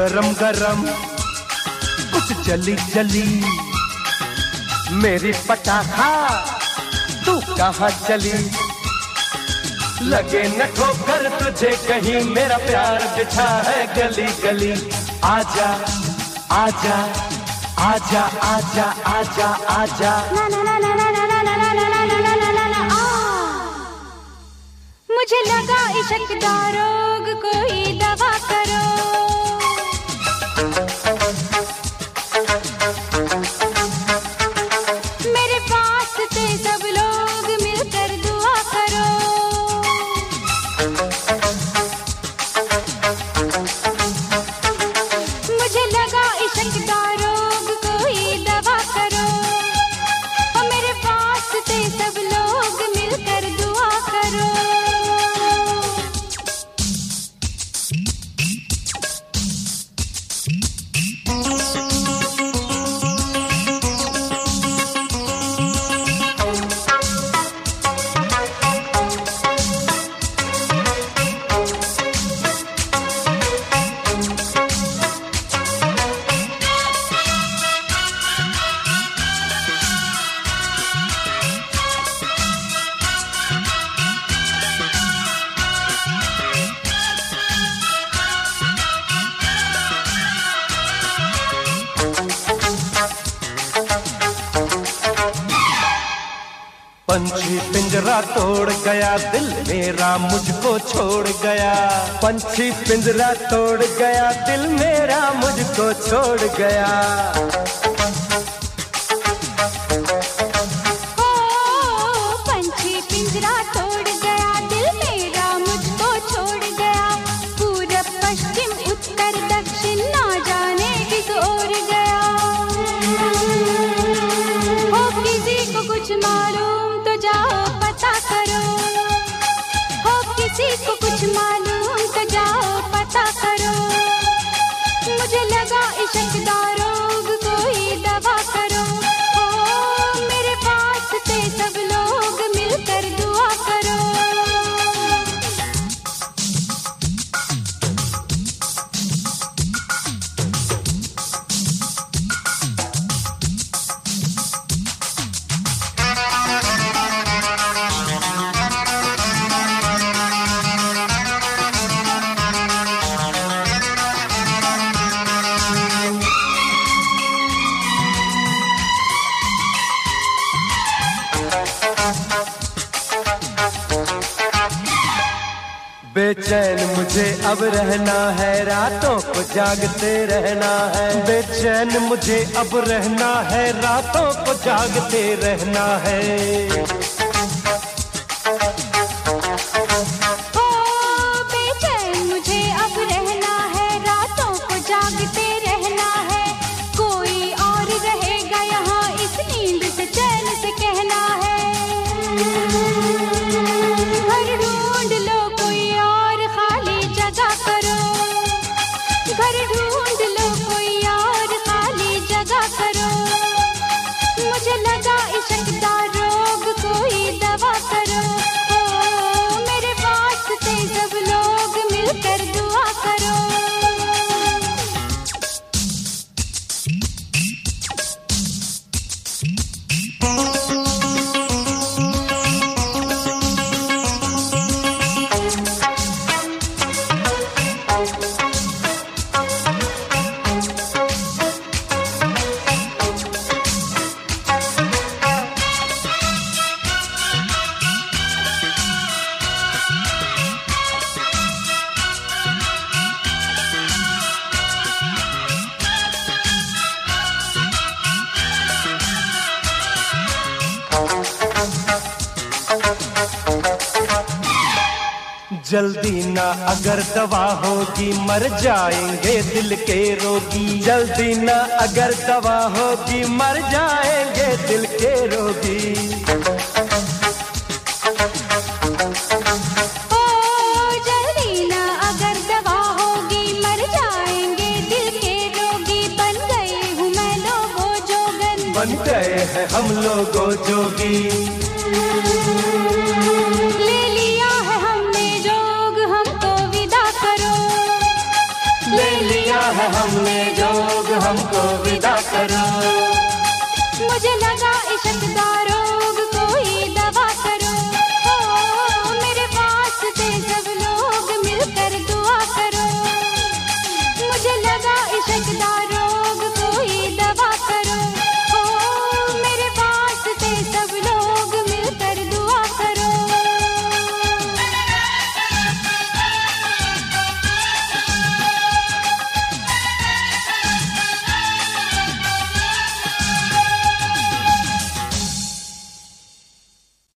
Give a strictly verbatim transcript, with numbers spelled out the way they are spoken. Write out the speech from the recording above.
गरम गरम कुछ जली जली मेरी पटाखा तू कहाँ चली। लगे न ठोकर तुझे कहीं मेरा प्यार बिछा है गली गली। आजा आजा आजा आजा आजा आजा मुझे लगा इश्क का रोग कोई दवा करो। मेरे पास थे सब लोग मिलकर दुआ करो। मुझे लगा इश्क का रोग कोई दवा करो। और मेरे पास थे सब लोग मिलकर दुआ करो। पंछी पिंजरा तोड़ गया दिल मेरा मुझको छोड़ गया। पंछी पिंजरा तोड़ गया दिल मेरा मुझको छोड़ गया। ओ पंछी पिंजरा तोड़ गया दिल मेरा मुझको छोड़ गया। पूरब पश्चिम उत्तर दक्षिण ना जाने किस ओर गया। हो किसी को कुछ मालूम जाओ पता करो। हो किसी को कुछ मालूम तो जाओ पता करो। मुझे लगा इश्क का रोग कोई दवा करो। हो मेरे पास थे सब लोग मिलकर दुआ करो। बेचैन मुझे अब रहना है रातों को जागते रहना है। बेचैन मुझे अब रहना है रातों को जागते रहना है। ओ बेचैन मुझे अब रहना है रातों को जागते रहना है। कोई और रहेगा यहाँ इस नींद से चैन से कहना है। घर ढूंढ लो कोई और खाली जगह करो। घर ढूंढ लो कोई और खाली जगह करो। मुझे लगा इश्क का रोग कोई दवा करो। ओ मेरे पास थे सब लोग मिलकर दुआ करो। जल्दी ना अगर दवा होगी मर जाएंगे दिल के रोगी। जल्दी ना अगर दवा होगी मर जाएंगे दिल के रोगी। ओ जल्दी ना अगर दवा होगी मर जाएंगे दिल के रोगी। बन गए हूँ मैं लोगों जोगन। बन गए हैं हम लोगों जोगी। ले लिया है हमने जोग हमको विदा करो। ले लिया है हम हमको विदा करो। मुझे लगा